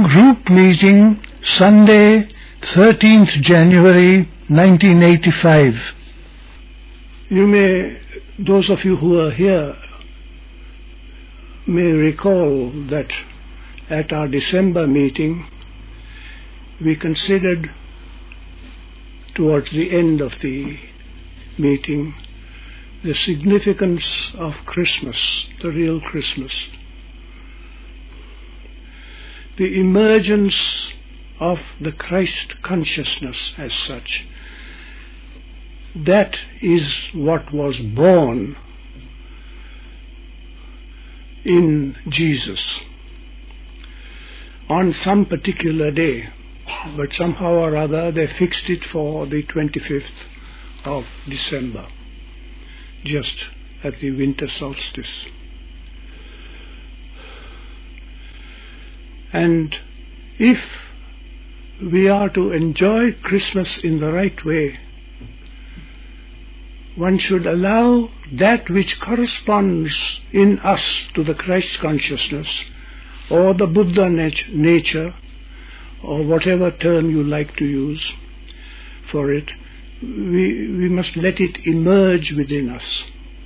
Group meeting, Sunday, 13th January 1985. Those of you who are here may recall that at our December meeting, we considered towards the end of the meeting the significance of Christmas, the real Christmas. The emergence of the Christ consciousness as such. That is what was born in Jesus on some particular day, but somehow or other they fixed it for the 25th of December, just at the winter solstice. And if we are to enjoy Christmas in the right way, one should allow that which corresponds in us to the Christ consciousness or the Buddha nature, or whatever term you like to use for it, we must let it emerge within us.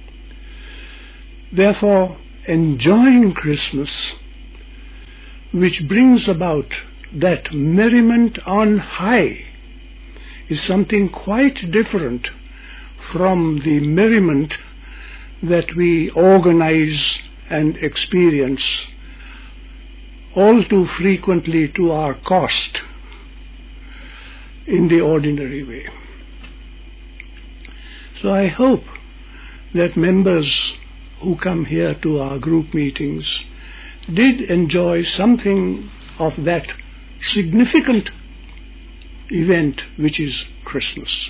Therefore, enjoying Christmas, which brings about that merriment on high, is something quite different from the merriment that we organize and experience all too frequently to our cost in the ordinary way. So I hope that members who come here to our group meetings did enjoy something of that significant event which is Christmas.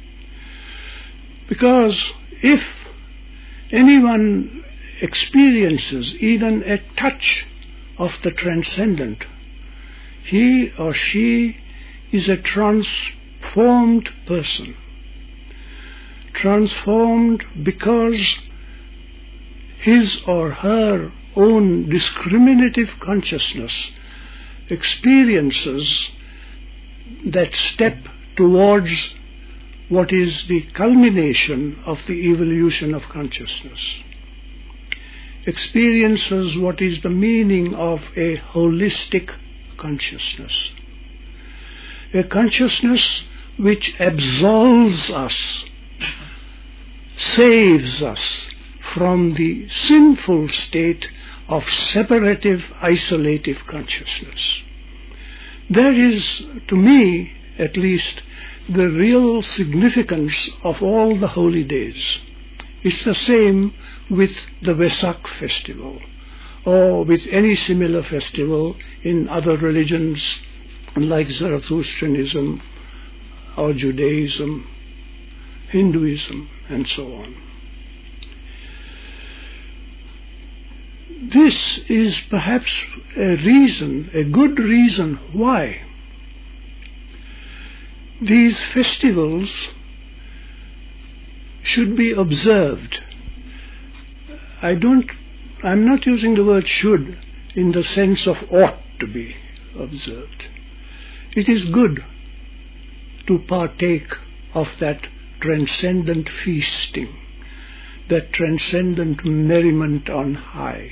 Because if anyone experiences even a touch of the transcendent, he or she is a transformed person. Transformed because his or her own discriminative consciousness experiences that step towards what is the culmination of the evolution of consciousness, experiences what is the meaning of a holistic consciousness, a consciousness which absolves us, saves us from the sinful state of separative, isolative consciousness. That is, to me at least, the real significance of all the holy days. It's the same with the Vesak festival, or with any similar festival in other religions like Zoroastrianism or Judaism, Hinduism, and so on. This is perhaps a good reason why these festivals should be observed. I'm not using the word should in the sense of ought to be observed. It is good to partake of that transcendent feasting, that transcendent merriment on high.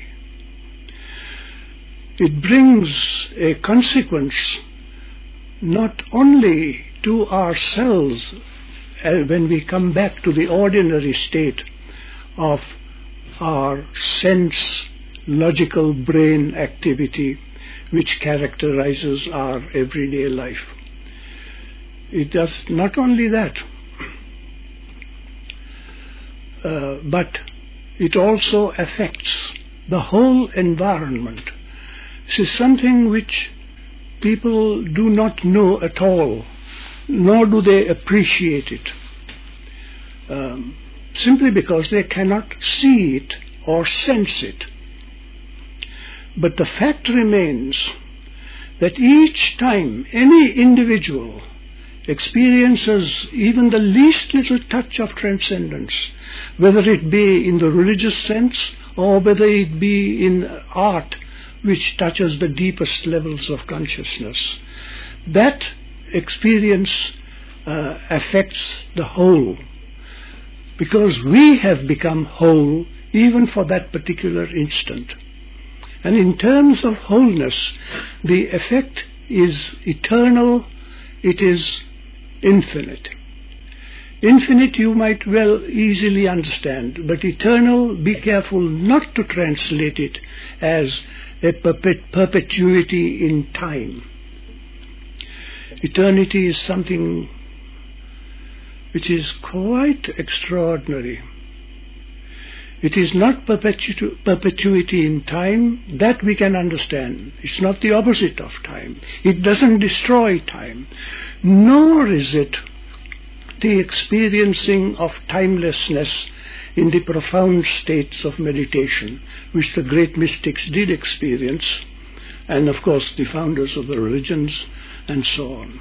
It brings a consequence not only to ourselves when we come back to the ordinary state of our sense logical brain activity which characterizes our everyday life. It does not only that, but it also affects the whole environment. This is something which people do not know at all, nor do they appreciate it, simply because they cannot see it or sense it. But the fact remains that each time any individual experiences even the least little touch of transcendence, whether it be in the religious sense or whether it be in art, which touches the deepest levels of consciousness. That experience affects the whole, because we have become whole even for that particular instant. And in terms of wholeness, the effect is eternal, it is infinite. Infinite you might well easily understand, but eternal, be careful not to translate it as a perpetuity in time. Eternity is something which is quite extraordinary. It is not perpetuity in time, that we can understand. It's not the opposite of time. It doesn't destroy time. Nor is it the experiencing of timelessness in the profound states of meditation, which the great mystics did experience, and of course the founders of the religions, and so on.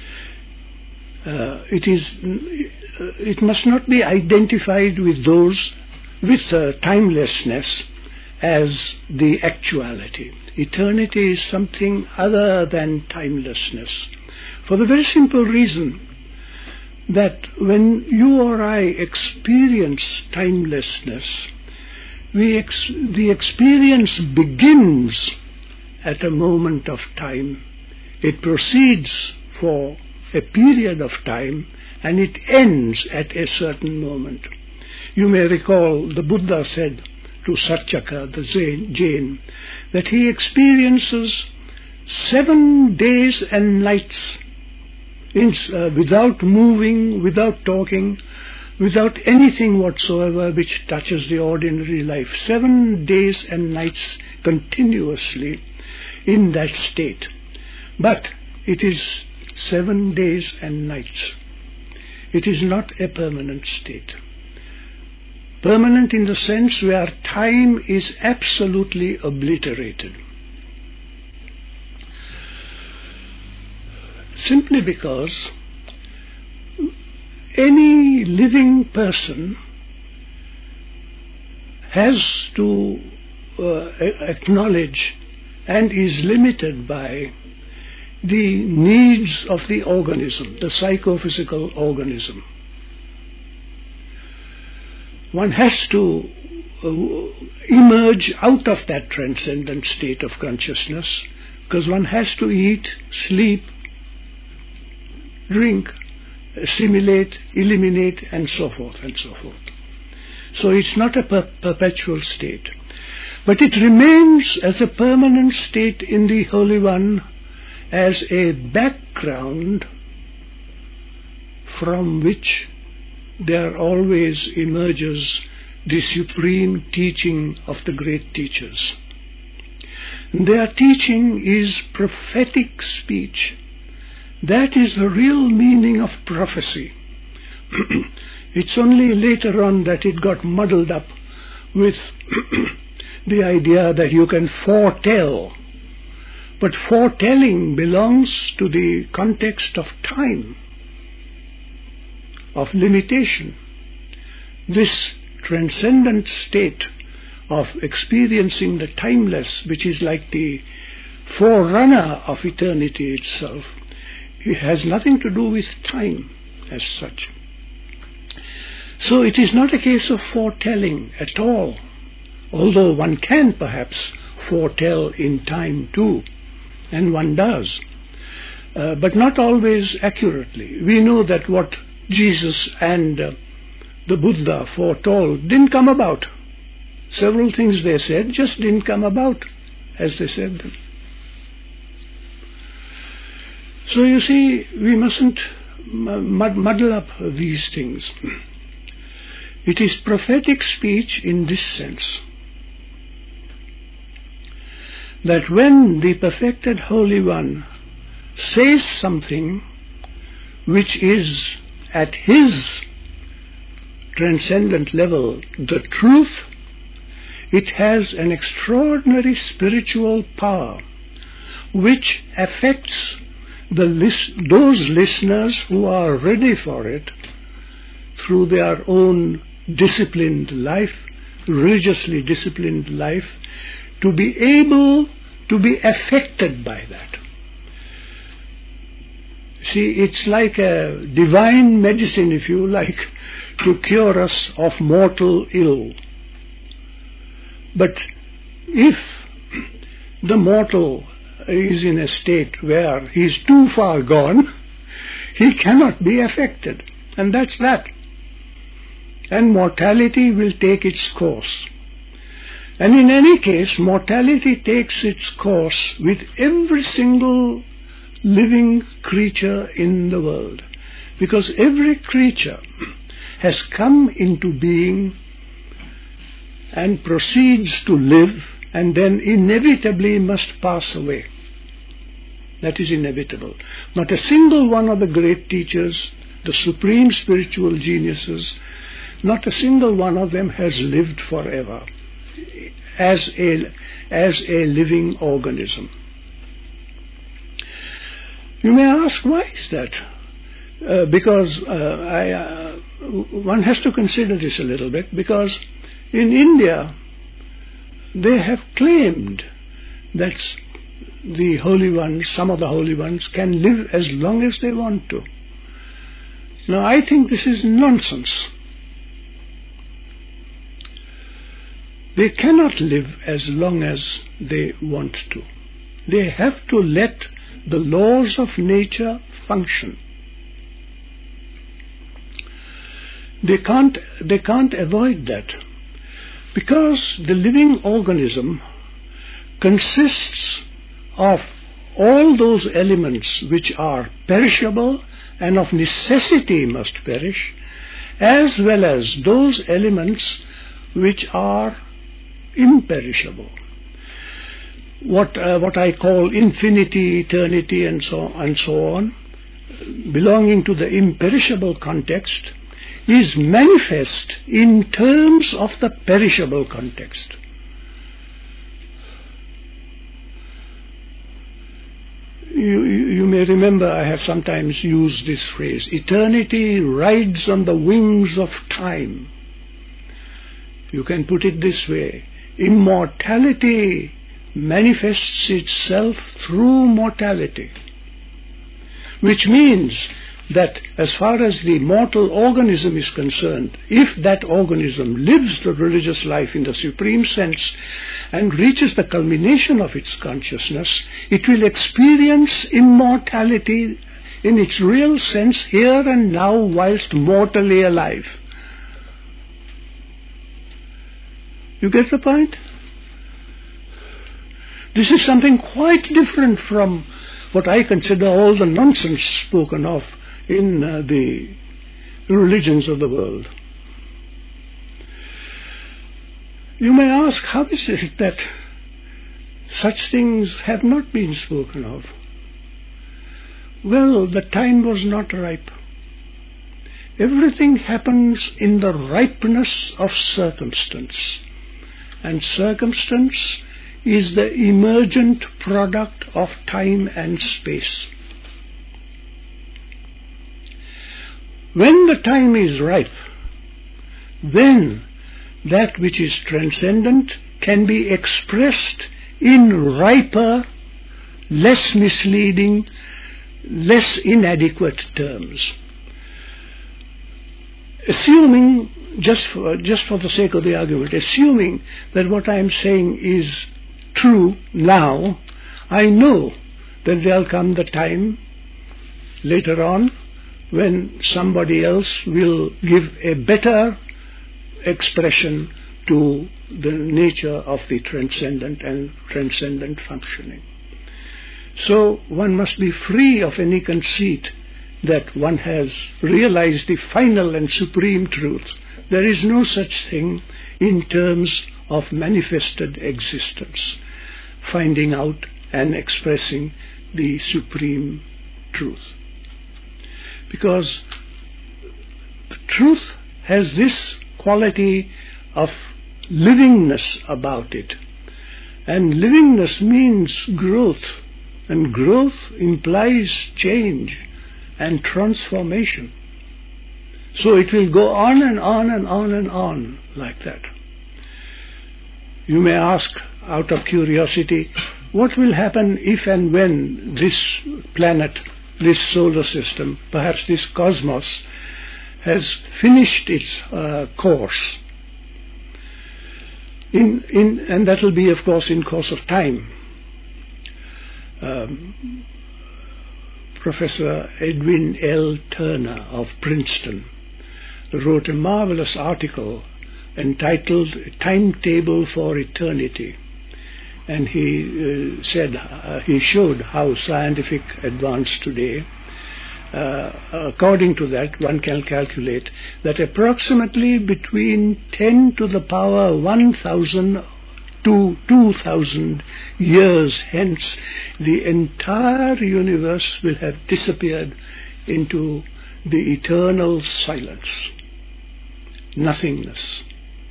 It must not be identified with those with timelessness as the actuality. Eternity is something other than timelessness, for the very simple reason that when you or I experience timelessness, the experience begins at a moment of time. It proceeds for a period of time, and it ends at a certain moment. You may recall the Buddha said to Satyaka, the Jain, that he experiences 7 days and nights without moving, without talking, without anything whatsoever which touches the ordinary life. 7 days and nights continuously in that state. But it is 7 days and nights. It is not a permanent state. Permanent in the sense where time is absolutely obliterated. Simply because any living person has to acknowledge and is limited by the needs of the organism, the psychophysical organism. One has to emerge out of that transcendent state of consciousness, because one has to eat, sleep, drink, assimilate, eliminate, and so forth and so forth. So it's not a perpetual state, but it remains as a permanent state in the Holy One, as a background from which there always emerges the supreme teaching of the great teachers. Their teaching is prophetic speech. That is the real meaning of prophecy. It's only later on that it got muddled up with the idea that you can foretell. But foretelling belongs to the context of time, of limitation. This transcendent state of experiencing the timeless, which is like the forerunner of eternity itself, it has nothing to do with time as such. So it is not a case of foretelling at all, although one can perhaps foretell in time too, and one does, but not always accurately. We know that what Jesus and the Buddha foretold didn't come about. Several things they said just didn't come about as they said them. So you see, we mustn't muddle up these things. It is prophetic speech in this sense, that when the perfected Holy One says something which is at his transcendent level the truth, it has an extraordinary spiritual power which affects those listeners who are ready for it through their own disciplined life, religiously disciplined life, to be able to be affected by that. See, it's like a divine medicine, if you like, to cure us of mortal ill. But if the mortal is in a state where he is too far gone, he cannot be affected. And that's that. And mortality will take its course. And in any case, mortality takes its course with every single living creature in the world. Because every creature has come into being and proceeds to live and then inevitably must pass away. That is inevitable. Not a single one of the great teachers, the supreme spiritual geniuses, not a single one of them has lived forever as a living organism. You may ask, why is that? Because one has to consider this a little bit, because in India they have claimed that the holy ones, some of the holy ones, can live as long as they want to. Now I think this is nonsense. They cannot live as long as they want to. They have to let the laws of nature function. They can't avoid that, because the living organism consists of all those elements which are perishable and of necessity must perish, as well as those elements which are imperishable. What I call infinity, eternity, and so on, belonging to the imperishable context, is manifest in terms of the perishable context. You may remember I have sometimes used this phrase, eternity rides on the wings of time. You can put it this way, immortality manifests itself through mortality, which means that as far as the mortal organism is concerned, if that organism lives the religious life in the supreme sense and reaches the culmination of its consciousness, it will experience immortality in its real sense here and now whilst mortally alive. You get the point? This is something quite different from what I consider all the nonsense spoken of in the religions of the world. You may ask, how is it that such things have not been spoken of? Well, the time was not ripe. Everything happens in the ripeness of circumstance, and circumstance is the emergent product of time and space. When the time is ripe, then that which is transcendent can be expressed in riper, less misleading, less inadequate terms. Assuming, just for the sake of the argument, assuming that what I am saying is true now, I know that there will come the time later on when somebody else will give a better expression to the nature of the transcendent and transcendent functioning. So one must be free of any conceit that one has realized the final and supreme truth. There is no such thing in terms of manifested existence, finding out and expressing the supreme truth. Because the truth has this quality of livingness about it. And livingness means growth. And growth implies change and transformation. So it will go on and on and on and on like that. You may ask, out of curiosity, what will happen if and when this planet, this solar system, perhaps this cosmos, has finished its course, and that will be, of course, in course of time. Professor Edwin L. Turner of Princeton wrote a marvelous article entitled "Timetable for Eternity," and he he showed how scientific advance today, according to that, one can calculate that approximately between 10 to the power 1,000 to 2,000 years hence, the entire universe will have disappeared into the eternal silence, nothingness.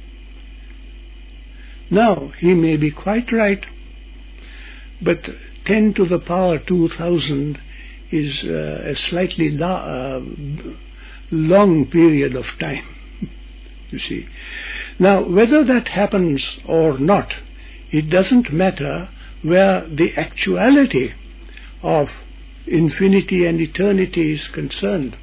Now, he may be quite right, but 10 to the power 2,000 is a slightly long period of time, you see. Now, whether that happens or not, it doesn't matter where the actuality of infinity and eternity is concerned.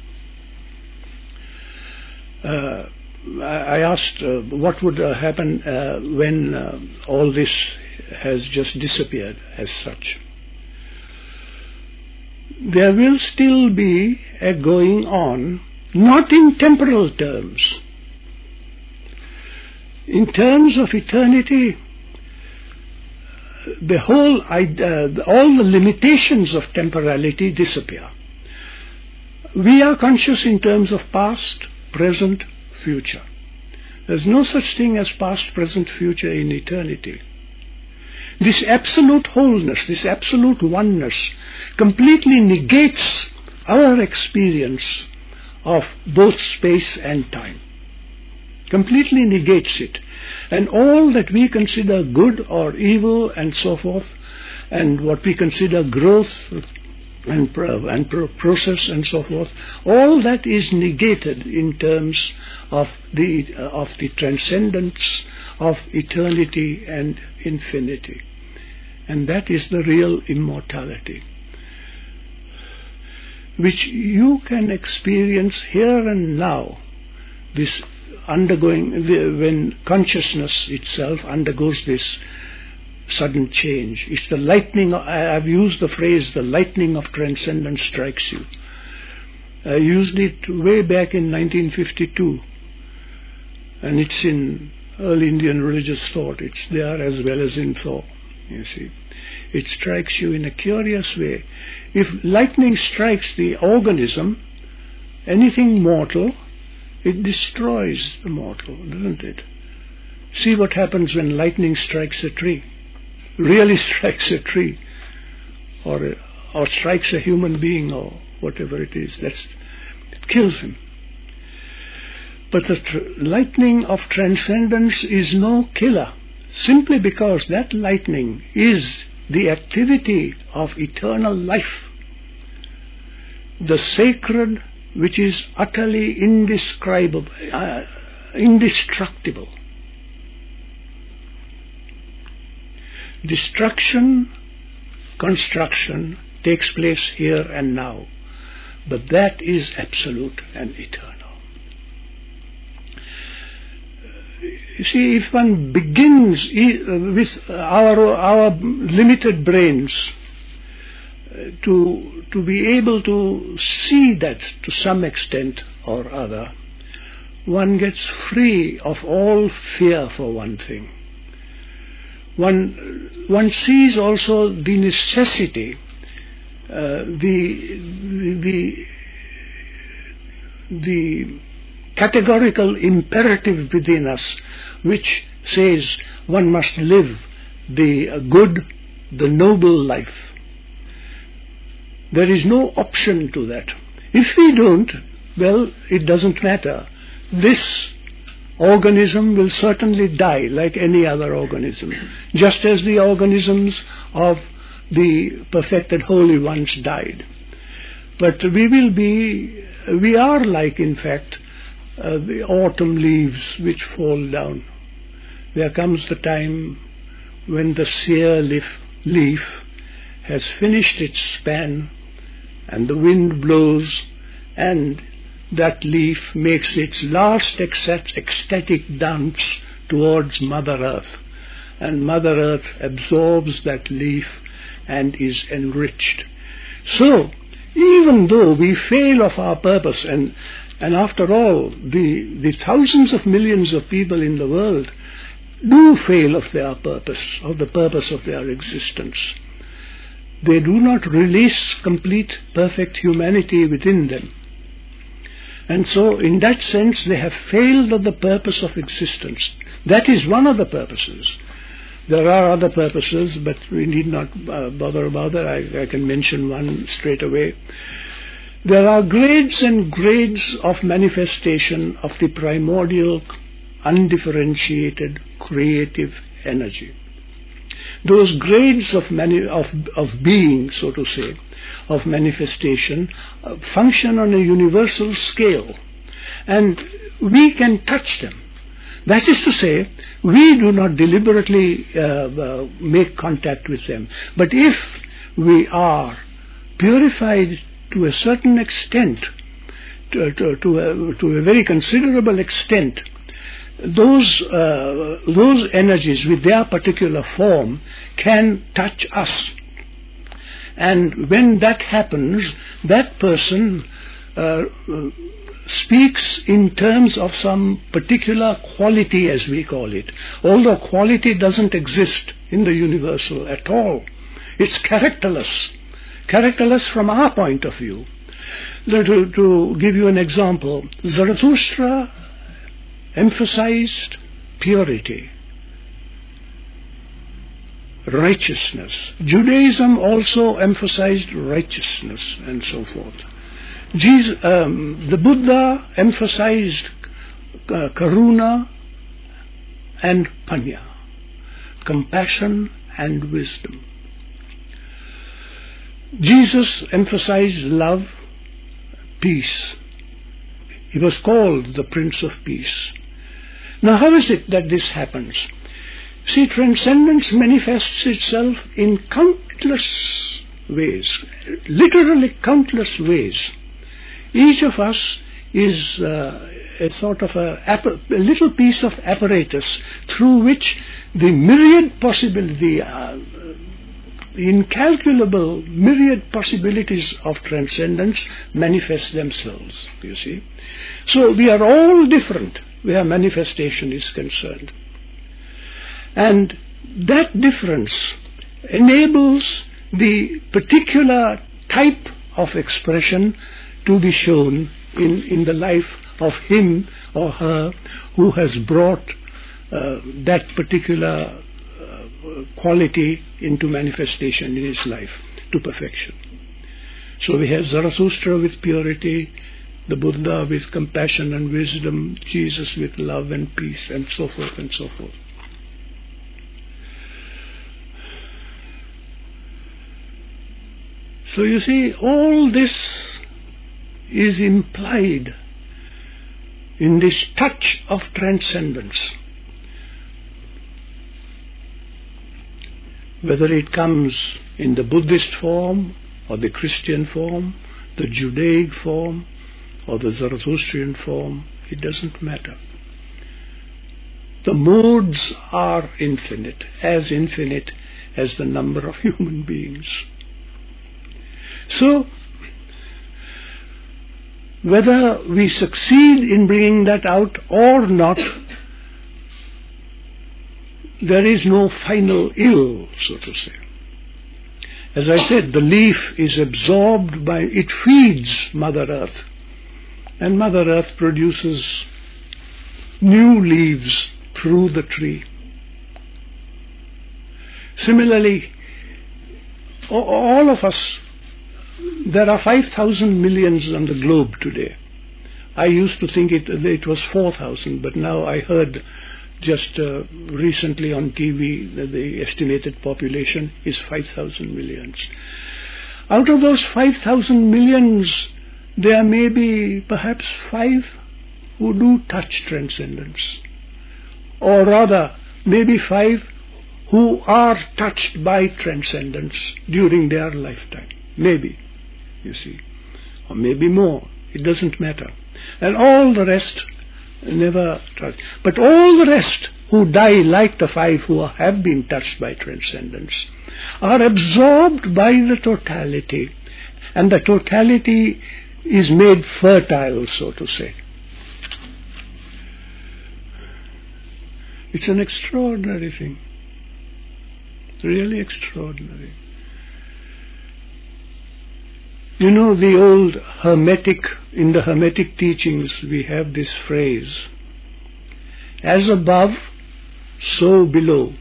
I asked what would happen when all this has just disappeared as such. There will still be a going on, not in temporal terms. In terms of eternity, the whole all the limitations of temporality disappear. We are conscious in terms of past, present, future. There's no such thing as past, present, future in eternity. This absolute wholeness, this absolute oneness, completely negates our experience of both space and time. Completely negates it. And all that we consider good or evil and so forth, and what we consider growth and process and so forth, all that is negated in terms of the transcendence of eternity and infinity. And that is the real immortality, which you can experience here and now, this when consciousness itself undergoes this sudden change. It's the lightning, I've used the phrase, the lightning of transcendence strikes you. I used it way back in 1952, and it's in early Indian religious thought. It's there as well as in thought, you see. It strikes you in a curious way. If lightning strikes the organism, anything mortal, it destroys the mortal, doesn't it? See what happens when lightning strikes a tree. Really strikes a tree, or strikes a human being, or whatever it is. It kills him. But the lightning of transcendence is no killer, simply because that lightning is the activity of eternal life, the sacred, which is utterly indescribable, indestructible. Destruction, construction takes place here and now, but that is absolute and eternal. You see, if one begins with our limited brains to be able to see that to some extent or other, one gets free of all fear, for one thing. One sees also the necessity, the categorical imperative within us, which says one must live the good, the noble life. There is no option to that. If we don't, well, it doesn't matter. This organism will certainly die like any other organism, just as the organisms of the perfected holy ones died. But we are like, in fact, the autumn leaves which fall down. There comes the time when the sere leaf leaf has finished its span, and the wind blows, and that leaf makes its last ecstatic dance towards Mother Earth. And Mother Earth absorbs that leaf and is enriched. So, even though we fail of our purpose, and after all, the thousands of millions of people in the world do fail of their purpose, of the purpose of their existence, they do not release complete, perfect humanity within them. And so, in that sense, they have failed of the purpose of existence. That is one of the purposes. There are other purposes, but we need not bother about that. I can mention one straight away. There are grades and grades of manifestation of the primordial, undifferentiated, creative energy. Those grades of being, so to say, of manifestation, function on a universal scale, and we can touch them. That is to say, we do not deliberately make contact with them. But if we are purified to a certain extent, to a very considerable extent, those energies with their particular form can touch us. And when that happens, that person speaks in terms of some particular quality, as we call it. Although quality doesn't exist in the universal at all. It's characterless. Characterless from our point of view. To give you an example, Zarathustra emphasized purity, righteousness. Judaism also emphasized righteousness, and so forth. The Buddha emphasized karuna and panya, compassion and wisdom. Jesus emphasized love, peace. He was called the Prince of Peace. Now, how is it that this happens? See, transcendence manifests itself in countless ways, literally countless ways. Each of us is a sort of a little piece of apparatus through which the myriad possibility, the incalculable myriad possibilities of transcendence manifest themselves, you see. So we are all different where manifestation is concerned. And that difference enables the particular type of expression to be shown in the life of him or her who has brought that particular quality into manifestation in his life to perfection. So we have Zarathustra with purity, the Buddha with compassion and wisdom, Jesus with love and peace, and so forth and so forth. So you see, all this is implied in this touch of transcendence. Whether it comes in the Buddhist form, or the Christian form, the Judaic form, or the Zarathustrian form, it doesn't matter. The modes are infinite as the number of human beings. So, whether we succeed in bringing that out or not, there is no final ill, so to say. As I said, the leaf is absorbed by, it feeds Mother Earth, and Mother Earth produces new leaves through the tree. Similarly, all of us, there are 5,000 millions on the globe today. I used to think it was 4,000, but now I heard just recently on TV that the estimated population is 5,000 millions. Out of those 5,000 millions, there may be perhaps 5 who do touch transcendence. Or rather, maybe 5 who are touched by transcendence during their lifetime. Maybe, you see, or maybe more. It doesn't matter. And all the rest never touch. But all the rest who die like the 5 who have been touched by transcendence are absorbed by the totality. And the totality is made fertile, so to say. It's an extraordinary thing. Really extraordinary. You know, the old in the Hermetic teachings we have this phrase, as above, so below.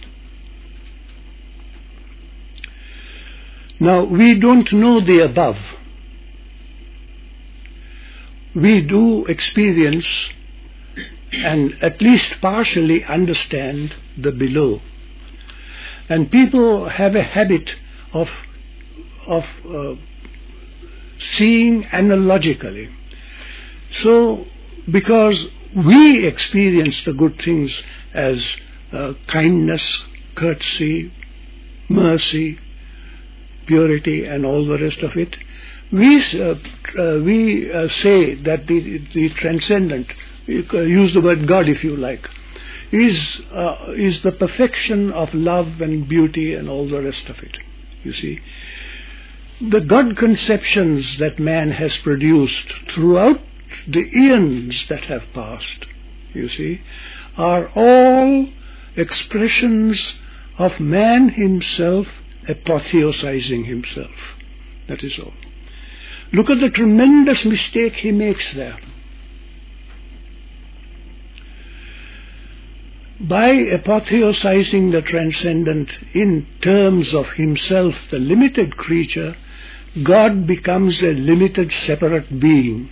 Now, we don't know the above. We do experience and at least partially understand the below. And people have a habit of seeing analogically. So, because we experience the good things as kindness, courtesy, mercy, purity, and all the rest of it, we say that the transcendent, use the word God if you like, is the perfection of love and beauty and all the rest of it. You see, the God conceptions that man has produced throughout the eons that have passed, you see, are all expressions of man himself apotheosizing himself. That is all. Look at the tremendous mistake he makes there. By apotheosizing the transcendent in terms of himself, the limited creature, God becomes a limited, separate being.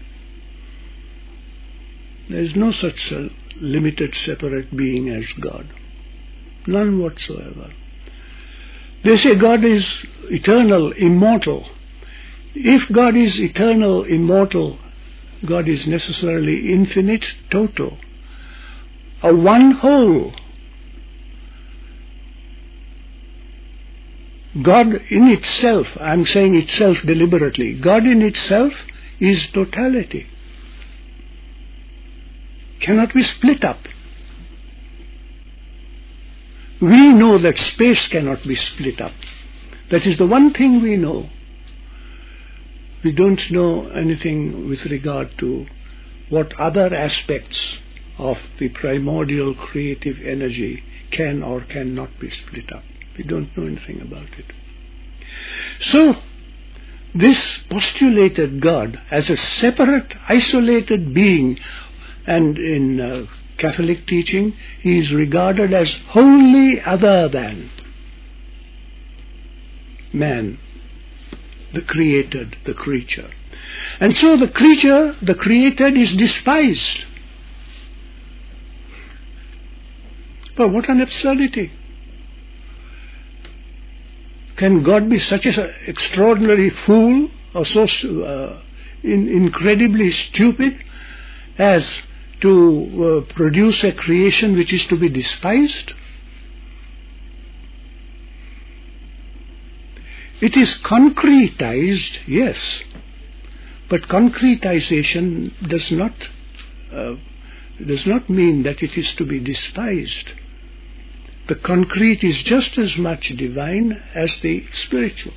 There is no such a limited, separate being as God. None whatsoever. They say God is eternal, immortal. If God is eternal, immortal, God is necessarily infinite, total. A one whole. God in itself, I'm saying itself deliberately, God in itself is totality. Cannot be split up. We know that space cannot be split up. That is the one thing we know. We don't know anything with regard to what other aspects of the primordial creative energy can or cannot be split up. We don't know anything about it. So, this postulated God as a separate, isolated being, and in Catholic teaching, he is regarded as wholly other than man, the created, the creature. And so the creature, the created, is despised. But what an absurdity. Can God be such an extraordinary fool or so incredibly stupid as to produce a creation which is to be despised? It is concretized, yes, but concretization does not mean that it is to be despised. The concrete is just as much divine as the spiritual.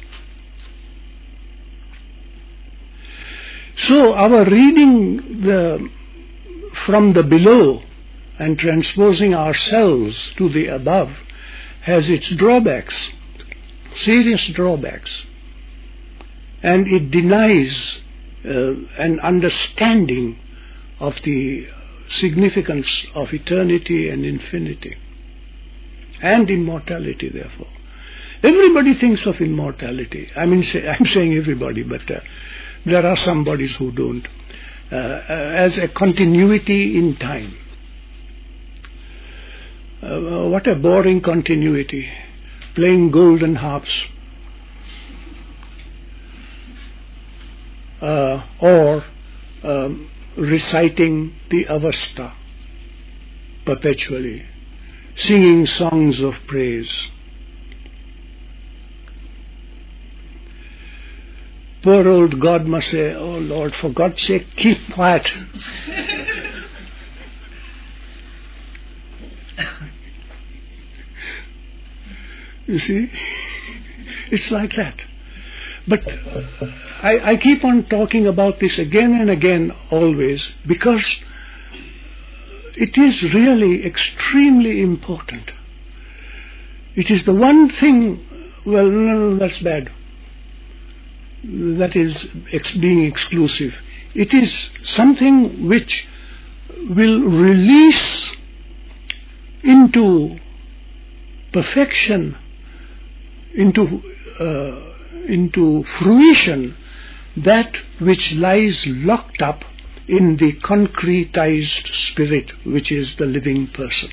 So our reading from the below and transposing ourselves to the above has its drawbacks, serious drawbacks, and it denies an understanding of the significance of eternity and infinity and immortality, therefore. Everybody thinks of immortality. I'm saying everybody, but there are some bodies who don't. As a continuity in time. What a boring continuity. Playing golden harps. Or reciting the Avasta perpetually. singing songs of praise. Poor old God must say, "Oh Lord, for God's sake, keep quiet." You see, it's like that. But I keep on talking about this again and again, always, because it is really extremely important. It is the one thing, well, no, that's bad. That is being exclusive. It is something which will release into perfection, into fruition, that which lies locked up in the concretized spirit, which is the living person.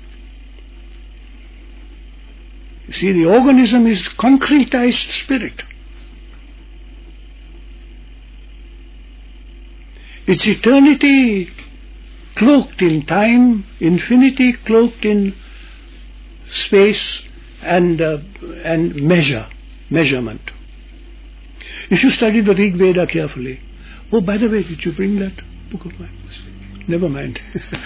You see, the organism is concretized spirit. It's eternity cloaked in time, infinity cloaked in space and measurement. If you study the Rig Veda carefully, oh, by the way, did you bring that book of mine? Never mind.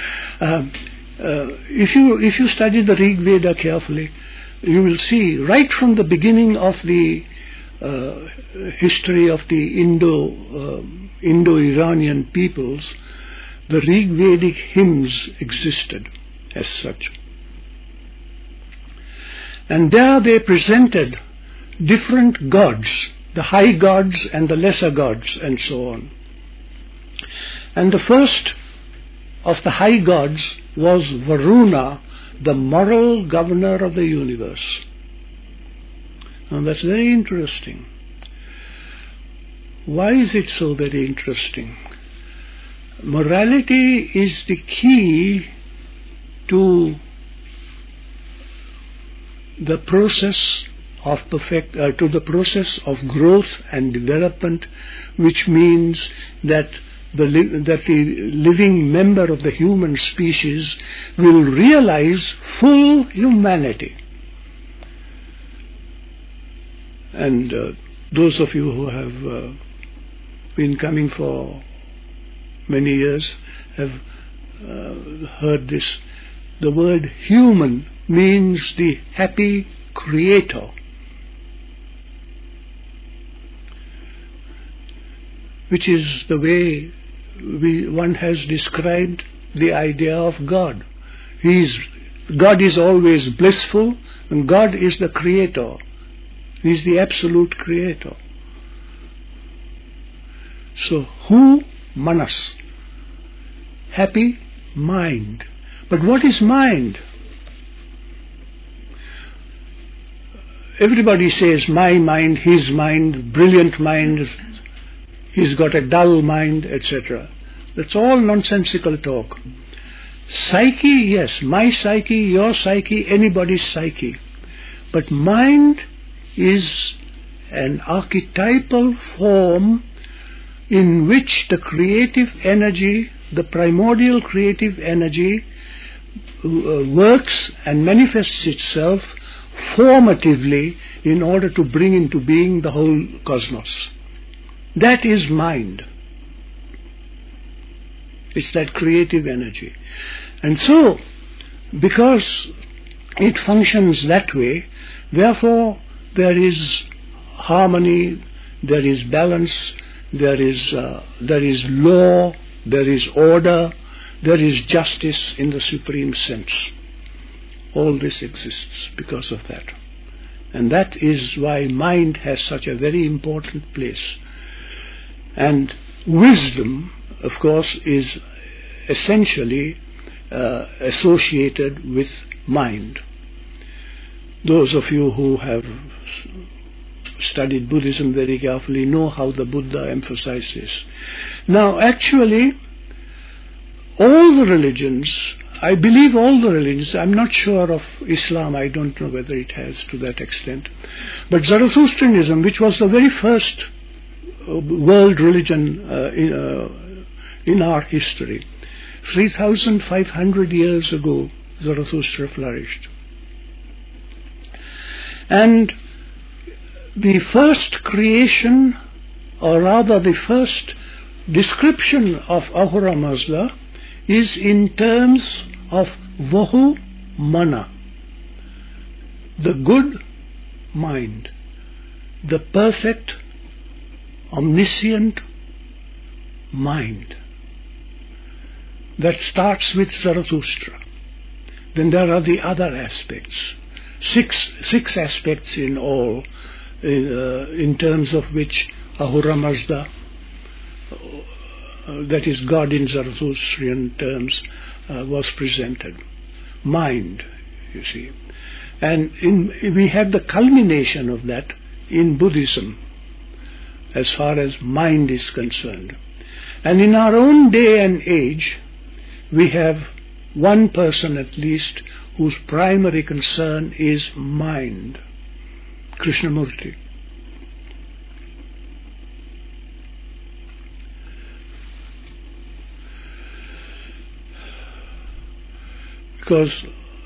If you study the Rig Veda carefully, you will see right from the beginning of the history of the Indo-Iranian peoples, the Rig Vedic hymns existed as such. And there they presented different gods, the high gods and the lesser gods, and so on. And the first of the high gods was Varuna, the moral governor of the universe. Now that's very interesting. Why is it so very interesting? Morality is the key to the process of to the process of growth and development, which means that the living member of the human species will realize full humanity. And those of you who have been coming for many years have heard this. The word human means the happy creator. Which is the way one has described the idea of God. God is always blissful, and God is the creator. He is the absolute creator. So, hu manas, happy mind. But what is mind? Everybody says my mind, his mind, brilliant mind, he's got a dull mind, etc. That's all nonsensical talk. Psyche, yes, my psyche, your psyche, anybody's psyche. But mind is an archetypal form in which the creative energy, the primordial creative energy, works and manifests itself formatively in order to bring into being the whole cosmos. That is mind. It's that creative energy. And so, because it functions that way, therefore there is harmony, there is balance, there is law, there is order, there is justice in the supreme sense. All this exists because of that. And that is why mind has such a very important place. And wisdom, of course, is essentially associated with mind. Those of you who have studied Buddhism very carefully know how the Buddha emphasized this. Now, actually, all the religions, I believe all the religions, I'm not sure of Islam, I don't know whether it has to that extent, but Zoroastrianism, which was the very first world religion in our history, 3,500 years ago, Zarathustra flourished. And the first creation, or rather the first description of Ahura Mazda, is in terms of Vahu Mana, the good mind, the perfect, omniscient mind. That starts with Zarathustra. Then there are the other aspects, six aspects in all, in terms of which Ahura Mazda, that is God in Zarathustrian terms, was presented. Mind, you see. And we have the culmination of that in Buddhism, as far as mind is concerned. And in our own day and age, we have one person at least whose primary concern is mind, Krishnamurti. Because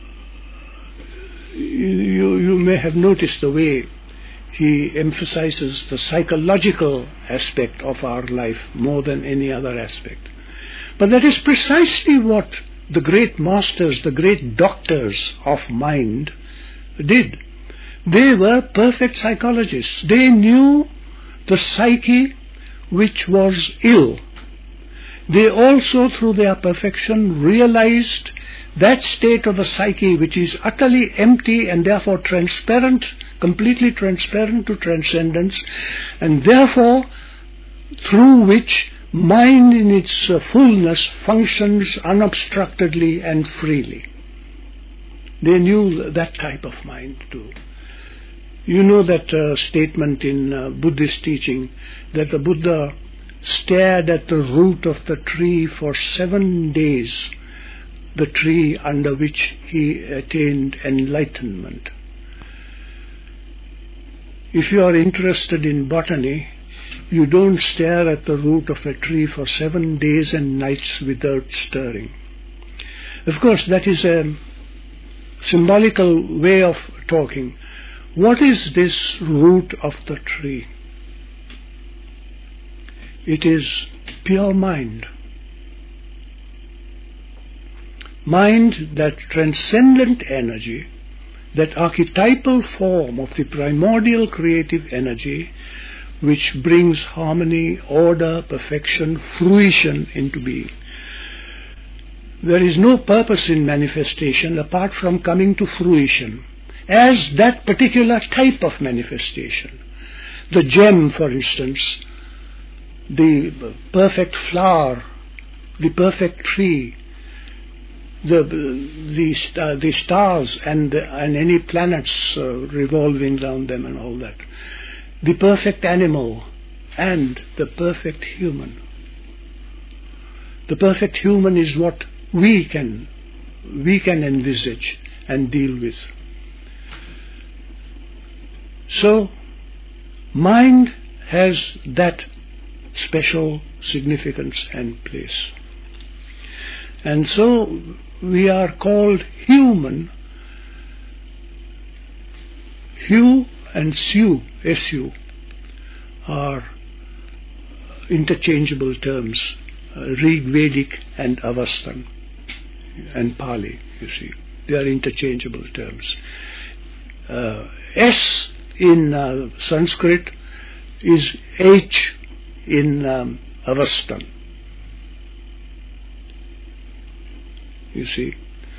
you may have noticed the way he emphasizes the psychological aspect of our life more than any other aspect. But that is precisely what the great masters, the great doctors of mind did. They were perfect psychologists. They knew the psyche which was ill. They also, through their perfection, realized that state of the psyche which is utterly empty and therefore transparent, completely transparent to transcendence, and therefore through which mind in its fullness functions unobstructedly and freely. They knew that type of mind too. You know that statement in Buddhist teaching that the Buddha stared at the root of the tree for 7 days, the tree under which he attained enlightenment. If you are interested in botany, you don't stare at the root of a tree for 7 days and nights without stirring. Of course, that is a symbolical way of talking. What is this root of the tree? It is pure mind. Mind, that transcendent energy, that archetypal form of the primordial creative energy which brings harmony, order, perfection, fruition into being. There is no purpose in manifestation apart from coming to fruition as that particular type of manifestation. The gem, for instance, the perfect flower, the perfect tree, the stars and any planets revolving around them and all that, the perfect animal and the perfect human. The perfect human is what we can envisage and deal with. So, mind has that special significance and place. And so, we are called human. Hu and Su, Su, are interchangeable terms, Rig Vedic and Avastan and Pali, you see. They are interchangeable terms. S in Sanskrit is H in Avastan. You see.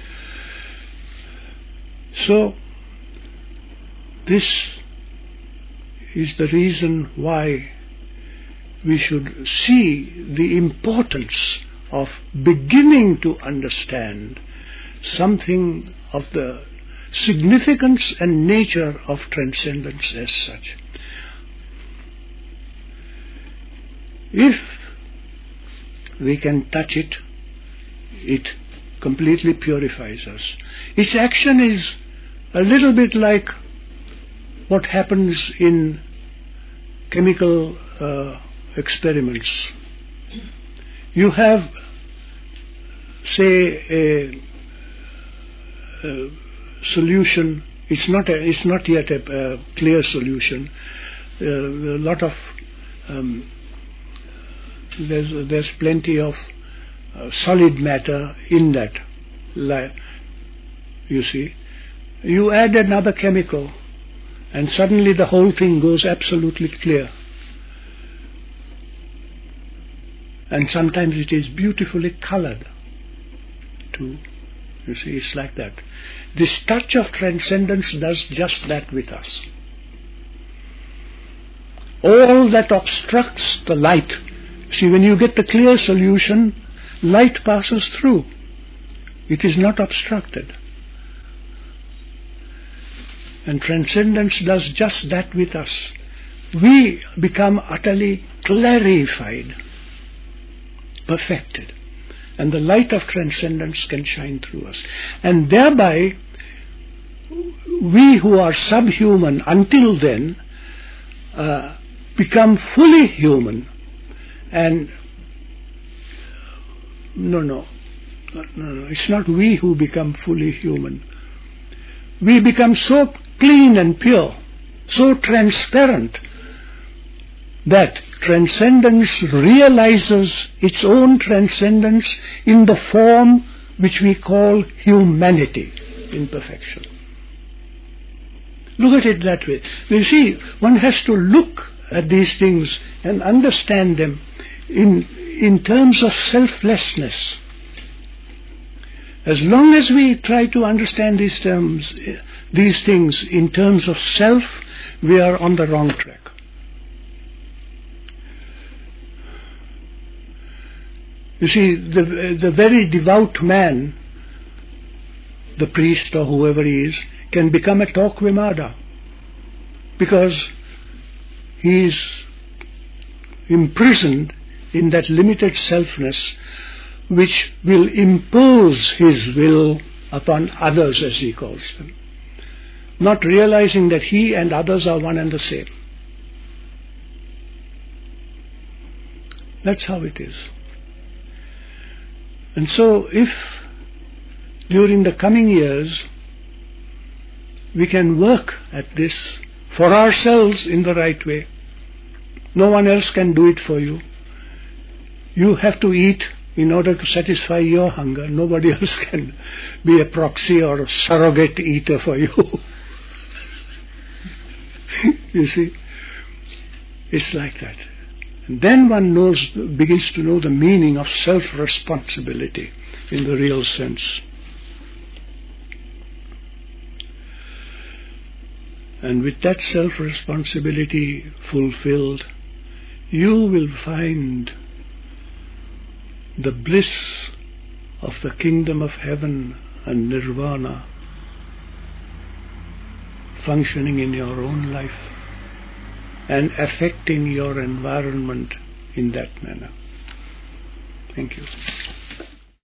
So, this is the reason why we should see the importance of beginning to understand something of the significance and nature of transcendence as such. If we can touch it, it completely purifies us. Its action is a little bit like what happens in chemical experiments. You have, say, solution. It's not yet a clear solution. A lot of there's plenty of solid matter in that. You see, you add another chemical, and suddenly the whole thing goes absolutely clear. And sometimes it is beautifully colored too. You see, it's like that. This touch of transcendence does just that with us. All that obstructs the light. See, when you get the clear solution, light passes through. It is not obstructed. And transcendence does just that with us. We become utterly clarified, perfected. And the light of transcendence can shine through us. And thereby, we who are subhuman until then, become fully human. And no, it's not we who become fully human. We become so clean and pure, so transparent, that transcendence realizes its own transcendence in the form which we call humanity in perfection. Look at it that way. You see, one has to look at these things and understand them in terms of selflessness. As long as we try to understand these things in terms of self, we are on the wrong track. You see, the very devout man, the priest or whoever he is, can become a Torquemada because he is imprisoned in that limited selfness which will impose his will upon others, as he calls them, not realizing that he and others are one and the same. That's how it is. And so if during the coming years we can work at this for ourselves in the right way, no one else can do it for you. You have to eat in order to satisfy your hunger. Nobody else can be a proxy or a surrogate eater for you. You see, it's like that. And then one begins to know the meaning of self-responsibility in the real sense. And with that self-responsibility fulfilled, you will find the bliss of the kingdom of heaven and nirvana functioning in your own life and affecting your environment in that manner. Thank you.